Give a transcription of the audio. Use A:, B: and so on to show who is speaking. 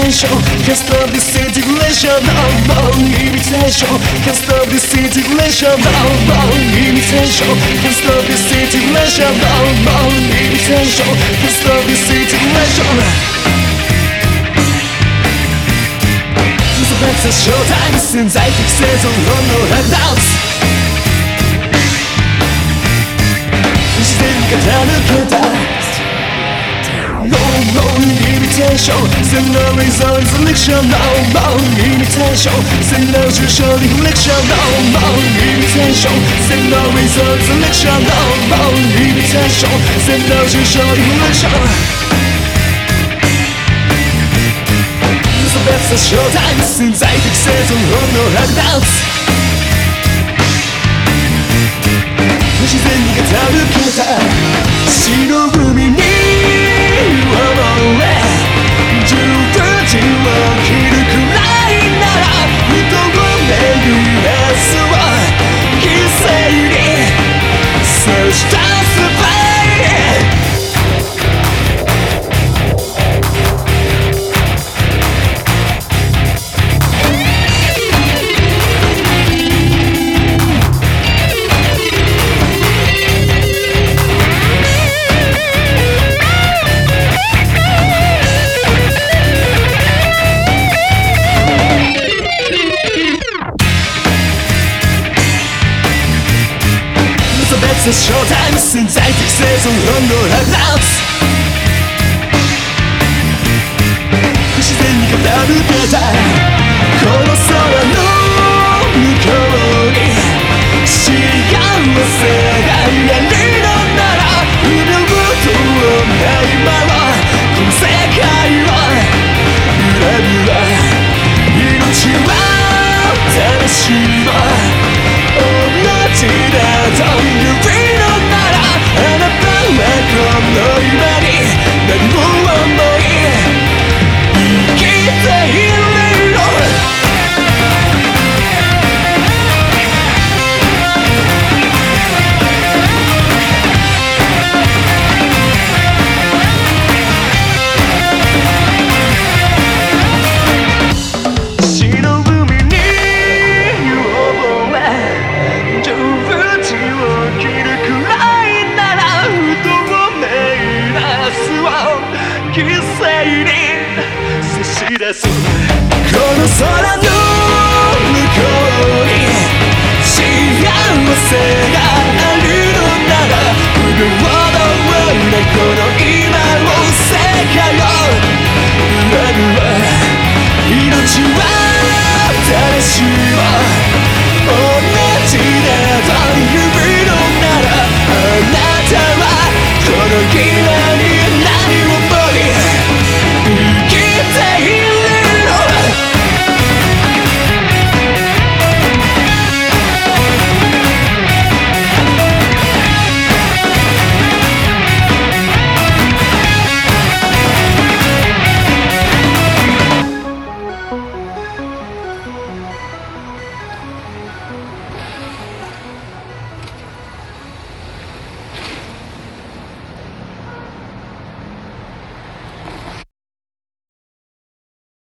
A: imitation, can't stop this integration. No imitation, can't stop this integration. No imitation, can't stop this integration. No imitation, can't stop this integration. It's a showtime 潜在的生存のランダウト自然に傾けた No limitation Send no result selection No limitation Send no judicial reflection No limitation Send no result selection No limitation Send no judicial reflection That's a showtime 潜在的生存のランダウト不自然に傾けた白海に思え十分時を切るくらいならふとごめん明日を犠牲に差し出す場合ショータイム潜在的生存のランダウト不自然に傾けたこの空の向こうに幸せが見えるのなら不平等をないままこの世界を裏には命は